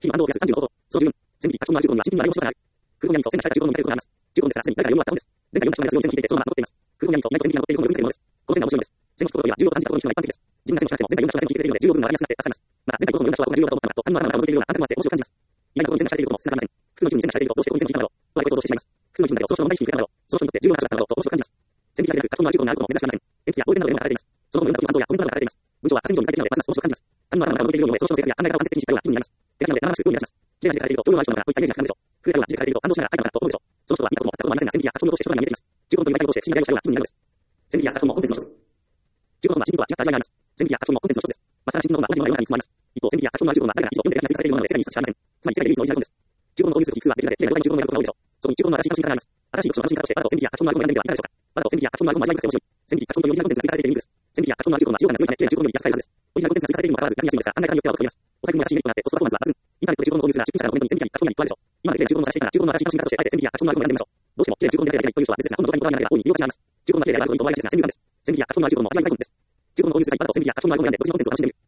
非安動やす35度、その10分、前期過去の10分には新品の内容をしてない。空洞にと10中15分の回復があります。15分ですが、すでに誰が4はったものです。前回4は強い線に聞いてそのまま残っています。空洞にと2と前期が残っていることの分です。この線が面白いのです。前期とは15分感じたことに人が一般的です。自分が線を近くても前回4は線に聞いているので15分の割りやすくなって助かります。また前回5分の4はこの重要だと思ったのと他のまだまだ戻っているような感覚もあって面白く感じます。意外なことに線がされていることも少なくありません。複数の順に線がされているとどうしてこういう線に聞いたのだろう。とは想像してしまいます。複数の順だけどその人の問題意識に触れたのだろう。その人にとって重要な話だったのだろうと面白く感じます。線引きが開く過去のある10分があることも珍しくありません。エンツやゴールデンなどでも書かれています。その後の運動やコメントなどが書かれています。文章は活字上に書いているのでますます面白く感じます。他にまだまだ戻っているようなのでその人の性格や考え方を間接的に知ったような気分になります。手書きなので生々しく興味がします。綺麗な字で書かれているとどういう相性なのかといったイメージがつかむでしょう。古田は字で書かれていると感動しながら書いたのだと思うでしょう。その人は見たことも全くありませんが線引きや書き物として書に見えています。15分という概念を通して不思議な題をしたような気分になるのです。線引きや書き物もコンテンツの一つ。15分は新品とは違った味わいがあります。線引きや書き物もコンテンツの一つです。まさに新品の本は同じようなようなに包まれます。一方、線引きや書き物のある15分は誰が一度読んで描き出されているものなので世界に一つしかありません。つまり世界で唯一のオリジナル本です。15分のオーディオス理屈はできるだけ綺麗な動画に15分のやることが多いでしょう。そこに15分の新しい楽しみ方があります。新しい読書の楽しみ方としてわざと線引きや書き物のある本を選んでみてはいかがでしょうか。わざと線引きや書き物のある本を味わいたくて面白い。線引きや書き物のオリジナルコンテンツが追加されている理由です。線引きや書き物のある15分は味わいが強いため15分より安い価格が強いため強いため15分より安い価格です。オリジナルコンテンツが追加されているにもかかわらず書きやすいのですが、考え方によっては分かりやすいですが、考え方によっては難しいメリットがあってコスパフォーマンスは抜群。インターネットで15分の購入するならチップ社からコメントに線引きや書き物が購入するなら出品価格が新品社からコメントに線引きや書き物に加えて今まで綺麗な15分の新しい楽しみ方としてあえて線引きや書き物のある本を選んでみましょう。どうしても綺麗な15分だけでやりたいという人は別ですが、本当の動画になればいいという人は別ですが、本当の動画になれば大いに魅力があります。15分だけでやればあるポイントを割り当て線引きです。線引きや書き物のある15分も味わい深いポイントです。15分の購入する際わざと線引きや書き物のある本を選んでオリジナルコンテンツを楽しんでみる。